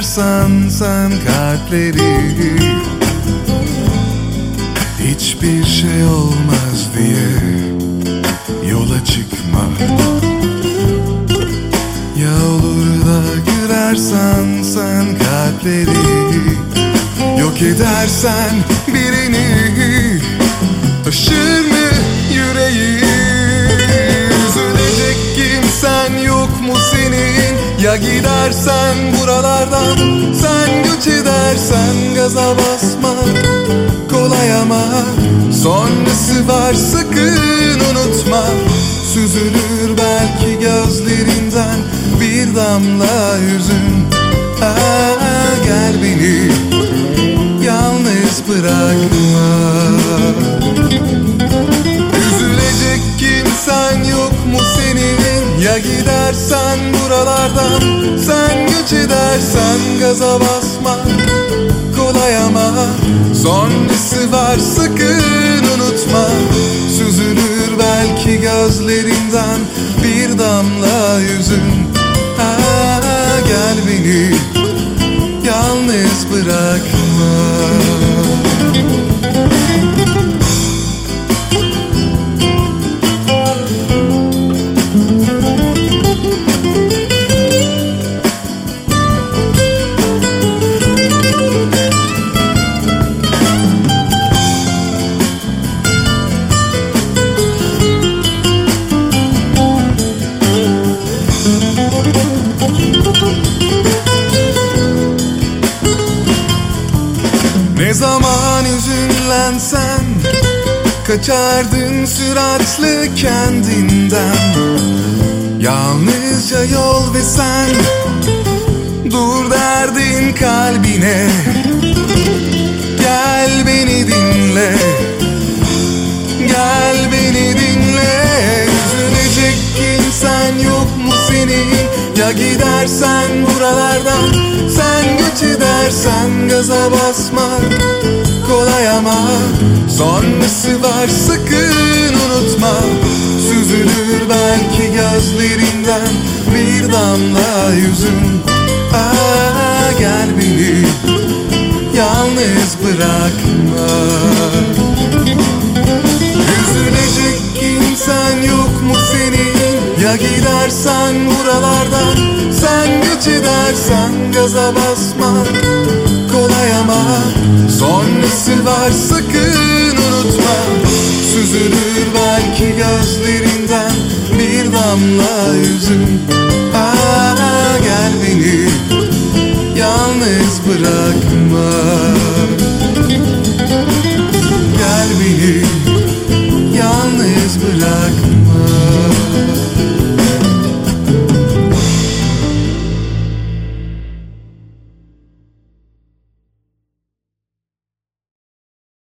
kırarsan sen kalpleri, hiçbir şey olmaz diye yola çıkma. Ya olur da kırarsan sen kalpleri, yok edersen birini, taşır mı yüreği? Üzülecek kimsen yok mu senin? Ya gidersen buralardan, sen göç edersen gaza basma. Kolay ama sonrası var, sakın unutma. Süzülür belki gözlerinden bir damla hüzün. Gel beni yalnız bırakma. Üzülecek kimsen yok mu senin? Ya gidersen buralardan, sen göç edersen gaza basma. Kolay ama sonrası var, sakın unutma. Süzülür belki gözlerinden bir damla hüzün. Gel beni yalnız bırakma. Ne zaman üzünlensen, kaçardın süratle kendinden. Yalnızca yol ve sen, dur derdin kalbine. Gel beni dinle, gel beni dinle. Üzülecek kimsen yok mu senin? Ya gidersen buralardan, sen göç edersen gaza basma. Kolay ama sonrası var, sakın unutma. Süzülür belki gözlerinden bir damla hüzün. Gel beni yalnız bırakma. Üzülecek kimsen yok mu senin? Ya gidersen buralardan, sen göç edersen gaza basma. Kolay ama